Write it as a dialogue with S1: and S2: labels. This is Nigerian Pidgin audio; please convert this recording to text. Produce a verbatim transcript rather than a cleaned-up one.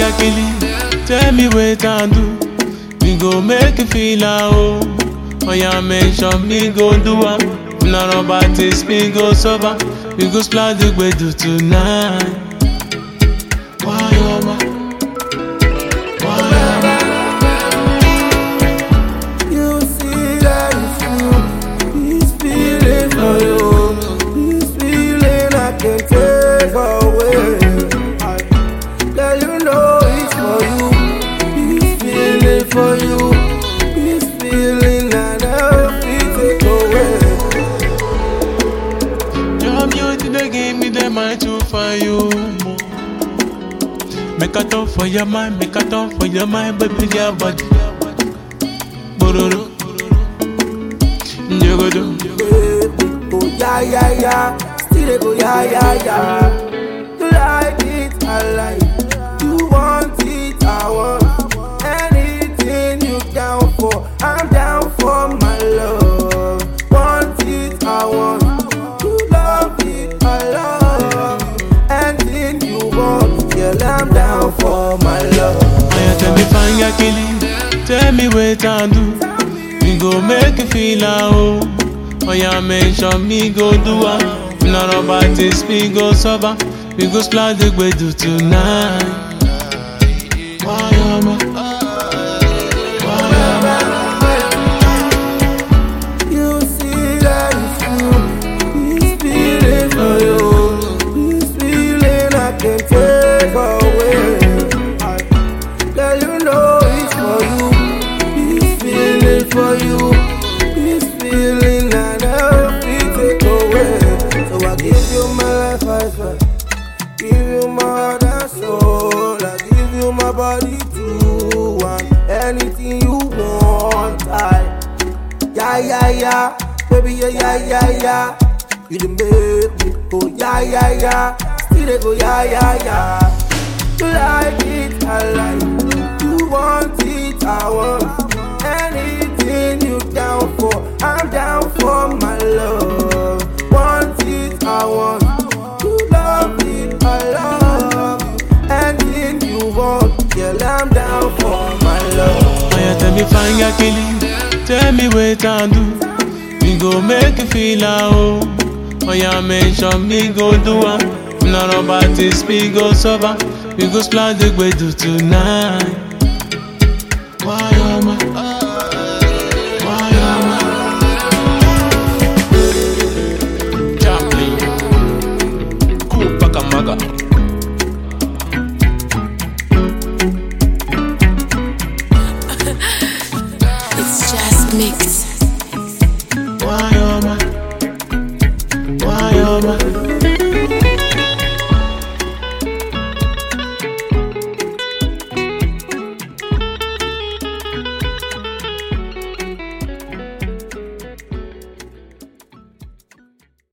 S1: yakili, tell me what I do. We go make you feel at home. Oh yeah, mention me go do am. Not about this, me go sober. We go splash the way do tonight. Why am I? Why am
S2: I? You see that it's you. This feeling for you. This feeling I can't take away. I let you know it's for you. This feeling for you. This feeling I never feel take away.
S1: Your beauty they give me the mind to find you more. Make a talk for your mind, make a talk for your mind, baby, your body. Bororo, you go do.
S2: Go yeah yeah yeah, still they go yeah yeah yeah. You like it, I like it. You want it, I want. Anything you down for, I'm down for my love. Want it, I want. You love it, I love. Anything you want, girl, I'm down for my love.
S1: Oh, tell me fine, yakili, tell me what I do. We go make you feel at home. Oh yeah, mention me go do am. Not about this, me go sober. We go splash the way do tonight. Why am I? Why am
S2: I? You see that it's you. This feeling for you. This feeling I can't take away. I let you know it's for you. This feeling for you. This feeling I never feel take away. So I give you my life, I swear. Give you my heart and soul. I give you my body too. And anything you want, I. Yeah, yeah, yeah. Baby, yeah, yeah, yeah, yeah. You done make me go, yeah, yeah, yeah. Still they go, yeah, yeah, yeah. You like it, I like it. You want it, I want. Anything you down for, I'm down for my love. Want it, I want. You love it, I love. Anything you want, girl, I'm down for my love.
S1: Oh yeah, tell me fine, yakili, tell me what I do. We go make you feel at home. Oh yeah, mention me go do am. Not about this, me go sober. We go splash the way do tonight. Why am I? Why am I? Chaplin, Kupakamaga.
S3: It's just mix.